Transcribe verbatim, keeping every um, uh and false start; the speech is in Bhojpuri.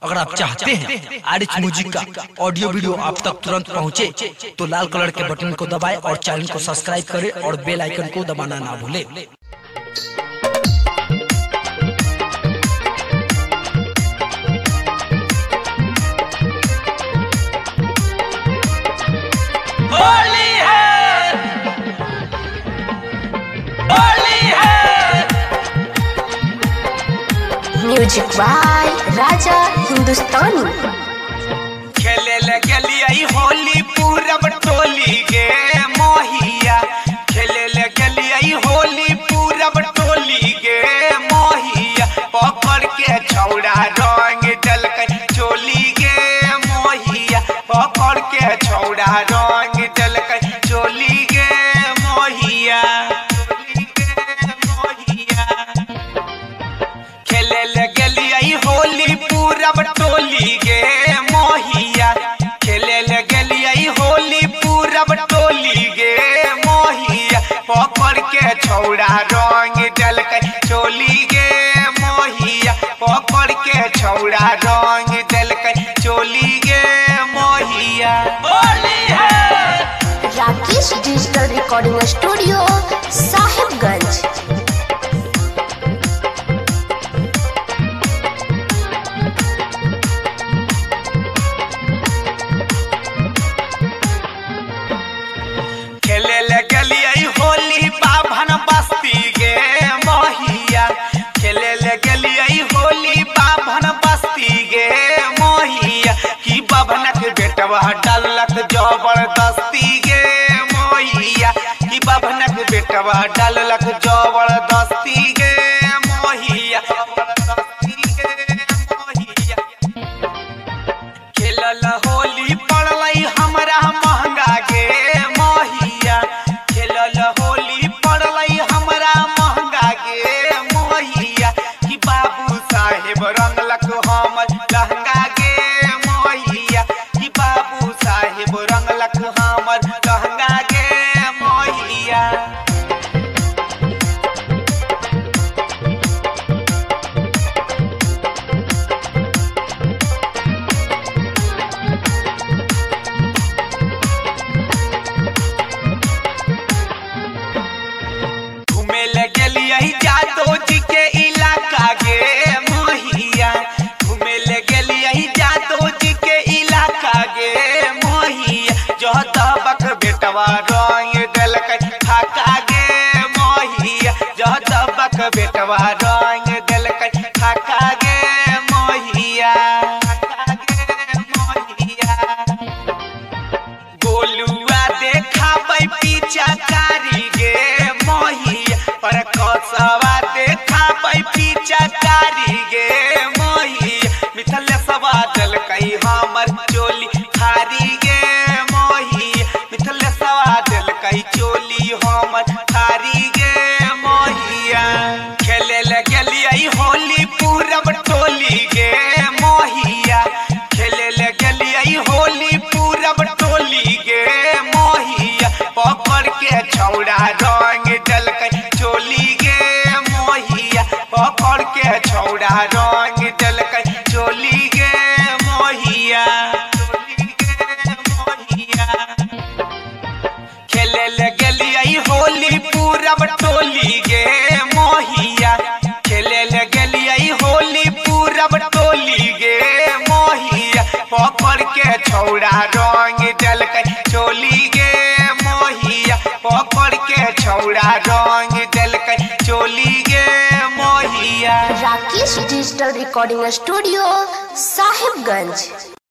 अगर आप चाहते हैं आरिच म्यूजिक का ऑडियो वीडियो आप तक तुरंत पहुंचे, तो लाल कलर के बटन को दबाएं और चैनल को सब्सक्राइब करें और बेल आइकन को दबाना ना भूलें। होली है, होली है। Music by Raja Hindustani. खेले लगलिए होली पूरब टोली गे मोहिया, खेले लगलिए होली पूरब टोली गे मोहिया, पकड़ के छौड़ा रंग डलकै चोली गे मोहिया, पकड़ के छौड़ा रंग डलकै चोली गे मोहिया, खेले लगलिए होली पूरब टोली गे मोहिया, खेले लगलिए होली पूरब टोली गे मोहिया, पकड़ के छौड़ा रंग डलकै चोली गे मोहिया, पकड़ के छौड़ा रंग डलकै चोली गे मोहिया। होली है। Rakesh digital recording studio Sahibganj. खेले लगलिए होली बाभन बस्ती गे मोहिया, खेले लगलिए होली बाभन बस्ती गे मोहिया, कि बाभनक बेटवा डालक जबरदस्ती गे मोहिया, कि बाभनक बेटवा डालक जबरदस्ती गे मोहिया, खेलल होली पड़लै हमरा महंगा गे मोहिया, खेलल होली पड़लै हमरा महंगा गे मोहिया, कि बाबू साहेब रंगलक हमर लहंगा गे मोहिया, कि बाबू साहेब रंगलक हमर लहंगा गे मोहिया। घूमे लगलिए जादव जी के इलाका गे मोहिया, घूमे लगलिए जादव जी के इलाका गे मोहिया, जो दबक बेटवा रंग डलकै खाका गे मोहिया, जो दबक बेटवा रंग डलकै खाका गे मोहिया, गोलुआ देखाबै पीछा कारी गे मोहिया, पर कसवा देखाबै पीछा कारी गे मोहिया, मिथलेशवा डलकै हमर चोली थारी गे मोहिया, मिथलेशवा डलकै चोली हमर थारी गे मोहिया। खेले लगलिए होली पूरब टोली गे मोहिया, खेले लगलिए होली पूरब टोली गे मोहिया, पकड़ के छौड़ा रंग डलकै चोली गे मोहिया, पकड़ के छौड़ा रंग डलकै चोली गे मोहिया, खेले लगलिए होली पूरब टोली गे मोहिया, खेले लगलिए होली पूरब टोली गे मोहिया, पकड़ के छौड़ा रंग डलकै चोली गे मोहिया, पकड़ के छौड़ा रंग डलकै चोली गे मोहिया। Rakesh digital recording studio Sahibganj.